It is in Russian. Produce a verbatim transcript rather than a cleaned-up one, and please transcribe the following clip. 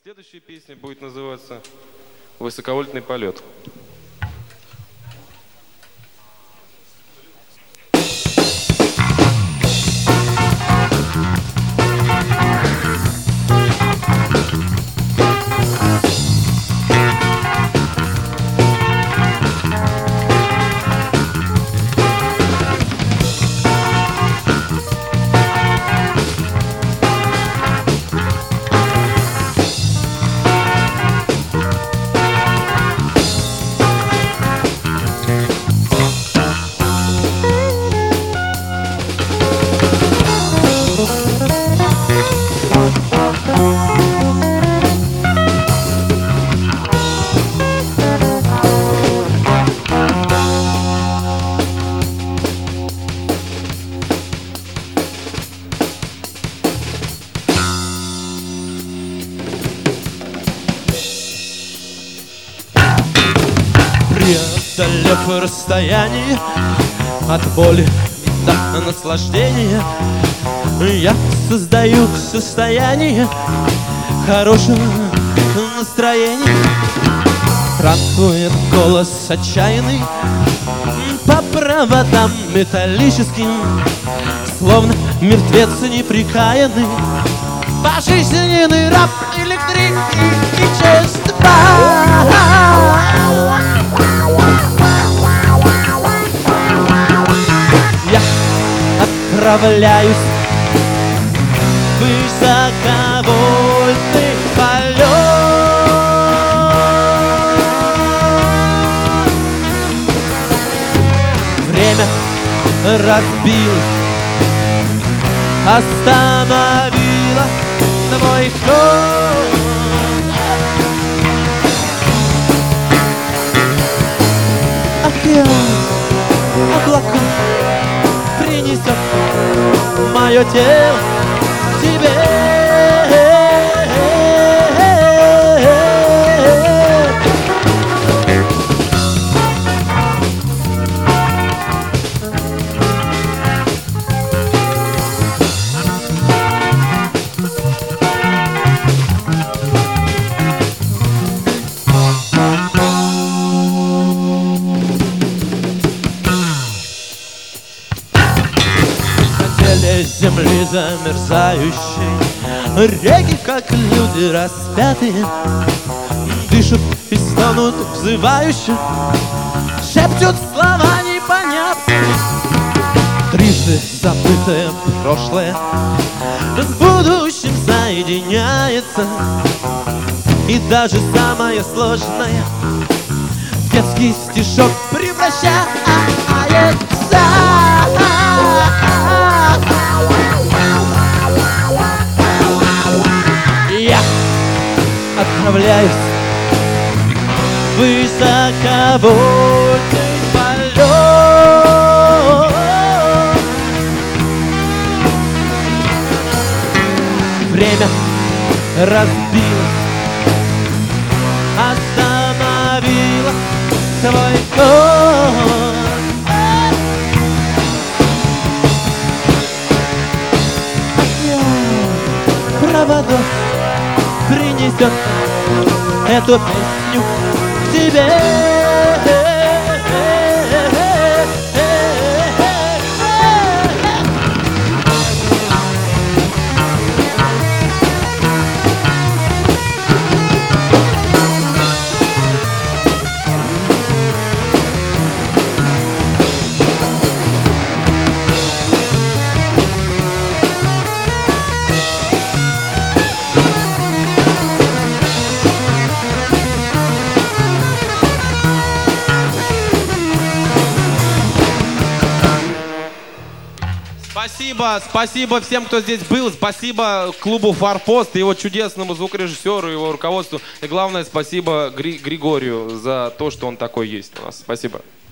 Следующая песня будет называться «Высоковольтный полет». Преодолев расстояние от боли до наслаждения, я создаю состояние хорошего настроения. Ратует голос отчаянный по проводам металлическим, словно мертвец неприкаянный, пожизненный раб электричества. Я отправляюсь в высоковольтный полет. Время разбило, остановило твой ход. Океан, облака принесет мое тело тебе. Земли замерзающей, реки, как люди распятые, дышат и стонут взывающе, шепчут слова непонятные. Трижды забытое прошлое с будущим соединяется, и даже самое сложное в детский стишок превращается. Я отправляюсь в высоковольтный полет. Время разбило, остановило твой ход. Проводов принесет эту песню тебе. Спасибо, спасибо всем, кто здесь был. Спасибо клубу «Форпост», его чудесному звукорежиссеру, его руководству. И главное, спасибо Гри- Григорию за то, что он такой есть у нас. Спасибо.